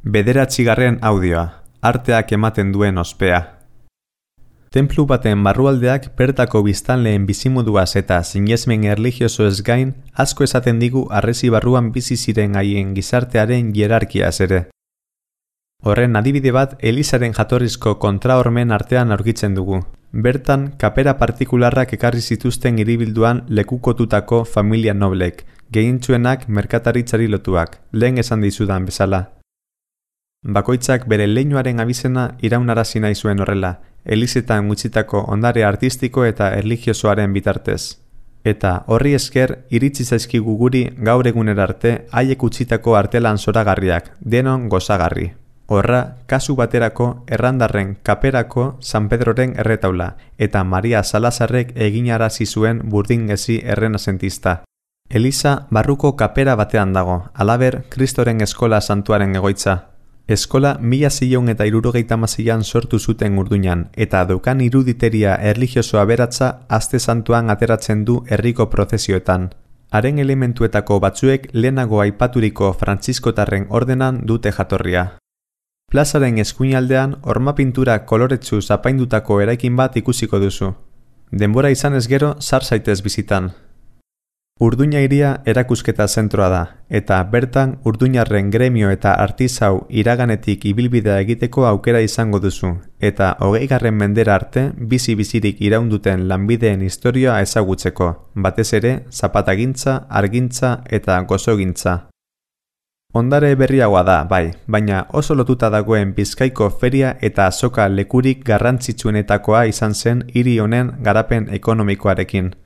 Bederatzigarren audioa, arteak ematen duen ospea. Tenplu baten barrualdeak bertako biztanleen bizimoduaz eta sinesmen erlijiosoez gain asko esaten digu harresi barruan bizi ziren haien gizartearen hierarkiaz ere. Horren adibide bat Elizaren jatorrizko kontrahormen artean aurkitzen dugu. Bertan, kapera partikularrak ekarri zituzten hiribilduan lekukotutako familia noblek, gehientsuenak merkataritzari lotuak, lehen esan dizudan bezala. Bakoitzak bere leinuaren abizena iraunarazi nahi zuen horrela, Elizetan utzitako ondare artistiko eta erlijiosoaren bitartez. Eta horri esker iritsi zaizkigu guri gaur egunera arte haiek utzitako artelan zoragarriak, denon gozagarri. Horra, kasu baterako errandarren kaperako San Pedroren erretaula eta Maria Salazarrek eginarazi zuen burdingezi errenasentista. Eliza barruko kapera batean dago, halaber Kristoren eskola santuaren egoitza. Eskola 1676an sortu zuten Urduñan eta daukan iruditeria erlijioso aberatsa aste santuan ateratzen du herriko prozesioetan. Haren elementuetako batzuek lehenago aipaturiko frantziskotarren ordenan dute jatorria. Plazaren eskuinaldean horma pintura koloretsu apaindutako eraikin bat ikusiko duzu. Denbora izanez gero sar zaitez bizitan. Urduña hiria erakusketa zentroa da, eta bertan urduñarren gremio eta artisau iraganetik ibilbidea egiteko aukera izango duzu, eta 20. mendera arte bizi-bizirik iraunduten lanbideen historia ezagutzeko, batez ere zapatagintza, argintza eta gozogintza. Ondare berriagoa da, bai, baina oso lotuta dagoen Bizkaiko feria eta azoka lekurik garrantzitsuenetakoa izan zen hiri honen garapen ekonomikoarekin.